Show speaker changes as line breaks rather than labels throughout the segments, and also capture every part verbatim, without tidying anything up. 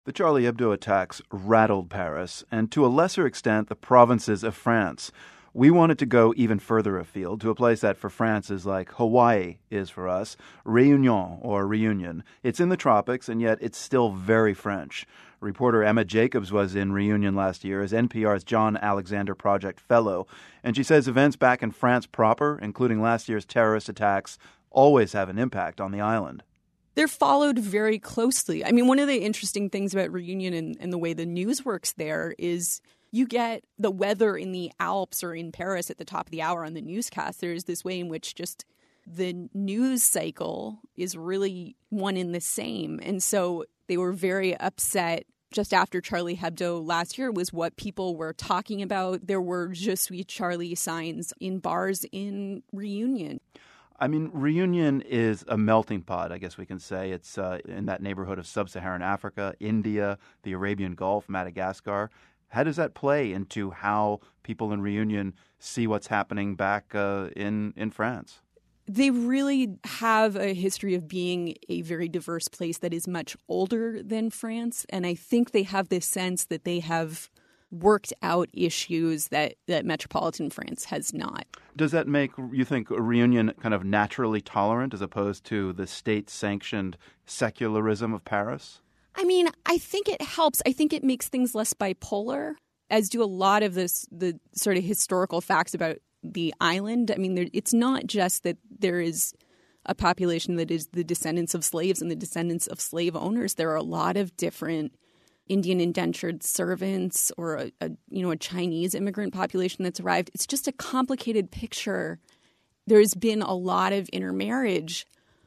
The Charlie Hebdo attacks rattled Paris and, to a lesser extent, the provinces of France. We wanted to go even further afield, to a place that for France is like Hawaii is for us, Réunion or Reunion. It's in the tropics, and yet it's still very French. Reporter Emma Jacobs was in Reunion last year as N P R's John Alexander Project Fellow, and she says events back in France proper, including last year's terrorist attacks, always have an impact on the island.
They're followed very closely. I mean, one of the interesting things about Reunion and, and the way the news works there is you get the weather in the Alps or in Paris at the top of the hour on the newscast. There's this way in which just the news cycle is really one in the same. And so they were very upset just after Charlie Hebdo last year was what people were talking about. There were Je suis Charlie signs in bars in Reunion.
I mean, Reunion is a melting pot, I guess we can say. It's uh, in that neighborhood of sub-Saharan Africa, India, the Arabian Gulf, Madagascar. How does that play into how people in Reunion see what's happening back uh, in, in France?
They really have a history of being a very diverse place that is much older than France. And I think they have this sense that they have worked out issues that, that metropolitan France has not.
Does that make, you think, a Reunion kind of naturally tolerant as opposed to the state-sanctioned secularism of Paris?
I mean, I think it helps. I think it makes things less bipolar, as do a lot of this, the sort of historical facts about the island. I mean, there, it's not just that there is a population that is the descendants of slaves and the descendants of slave owners. There are a lot of different Indian indentured servants or a, a you know a Chinese immigrant population that's arrived. It's just a complicated picture. There's been a lot of intermarriage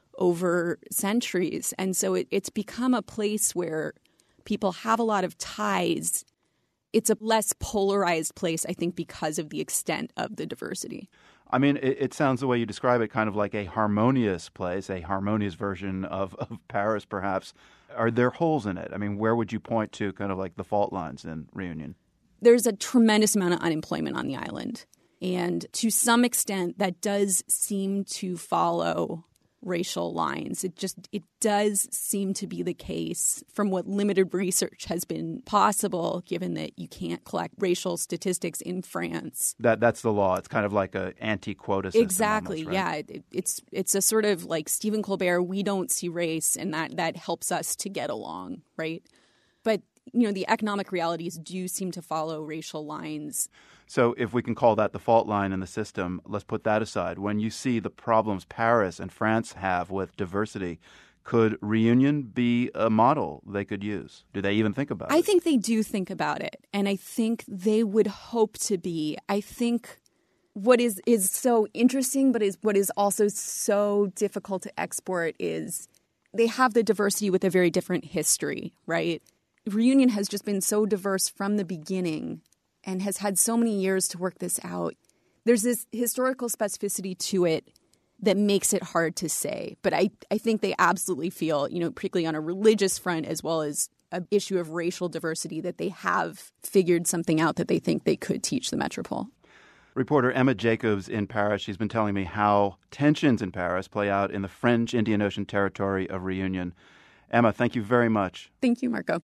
over centuries, and so it, it's become a place where people have a lot of ties. It's a less polarized place, I think, because of the extent of the diversity.
I mean, it, it sounds the way you describe it kind of like a harmonious place, a harmonious version of, of Paris, perhaps. Are there holes in it? I mean, where would you point to kind of like the fault lines in Reunion?
There's a tremendous amount of unemployment on the island. And to some extent, that does seem to follow racial lines. It just it does seem to be the case from what limited research has been possible, given that you can't collect racial statistics in France.
That that's the law. It's kind of like an anti-quota system.
Exactly.
Almost, right?
Yeah. It, it's it's a sort of like Stephen Colbert. We don't see race, and that that helps us to get along, right? But you know, the economic realities do seem to follow racial lines.
So if we can call that the fault line in the system, let's put that aside. When you see the problems Paris and France have with diversity, could Reunion be a model they could use? Do they even think about it?
I think they do think about it, and I think they would hope to be. I think what is, is so interesting, but is what is also so difficult to export is they have the diversity with a very different history, right? Reunion has just been so diverse from the beginning and has had so many years to work this out. There's this historical specificity to it that makes it hard to say. But I, I think they absolutely feel, you know, particularly on a religious front as well as an issue of racial diversity, that they have figured something out that they think they could teach the metropole.
Reporter Emma Jacobs in Paris, she's been telling me how tensions in Paris play out in the French Indian Ocean territory of Reunion. Emma, thank you very much.
Thank you, Marco.